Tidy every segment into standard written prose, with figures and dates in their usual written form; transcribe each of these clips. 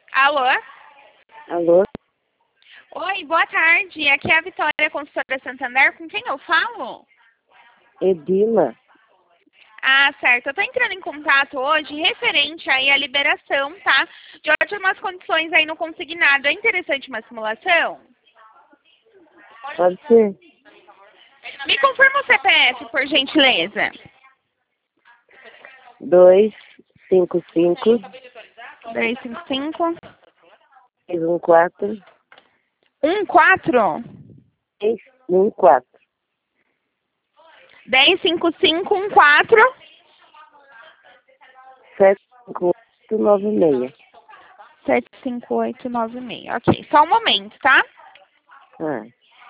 Alô? Alô? Oi, boa tarde. Aqui é a Vitória, consultora Santander. Com quem eu falo? Edila? Ah, certo. Eu tô entrando em contato hoje referente aí à liberação, tá? De ótimas condições aí no consignado. É interessante uma simulação? Pode ser? Me confirma o CPF, por gentileza. 255 255 614 14 614 105514 75896. 75896. Ok, só um momento, tá? Ah,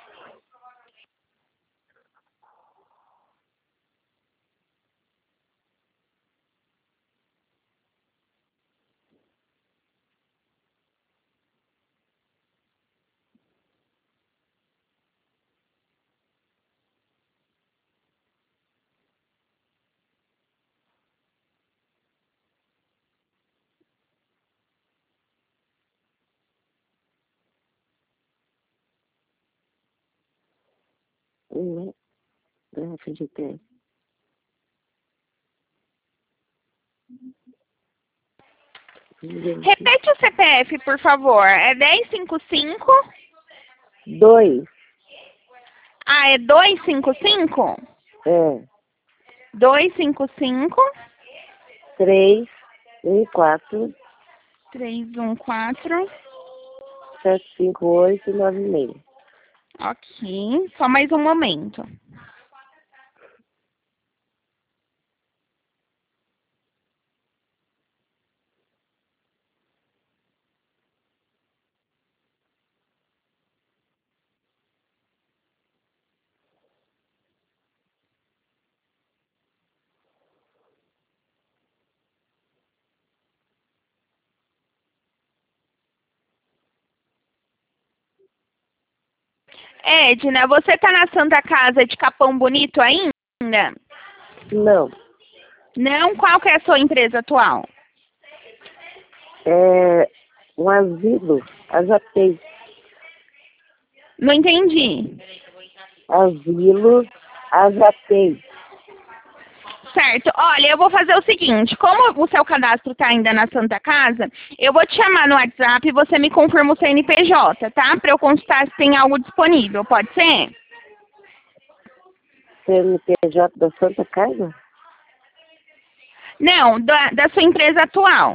garrafa de té. Repete o CPF, por favor. É 1055? 2, Ah, é 255? é, 255 314 314. 75896. Ok, só mais um momento. Edna, você tá na Santa Casa de Capão Bonito ainda? Não, Não? Qual que é a sua empresa atual? é um asilo, Ajapei. Não entendi. Asilo, Ajapei. Certo. Olha, eu vou fazer o seguinte. Como o seu cadastro está ainda na Santa Casa, eu vou te chamar no WhatsApp e você me confirma o CNPJ, tá? Para eu consultar se tem algo disponível. Pode ser? CNPJ da Santa Casa? Não, da sua empresa atual.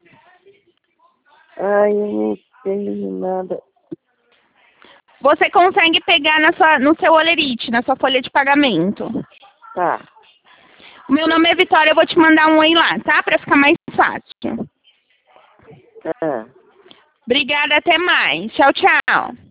Ai, eu não tenho nada. Você consegue pegar no seu Olerite, na sua folha de pagamento. Tá. O meu nome é Vitória, eu vou te mandar um oi lá, tá? Para ficar mais fácil. Ah. Obrigada, até mais. Tchau, tchau.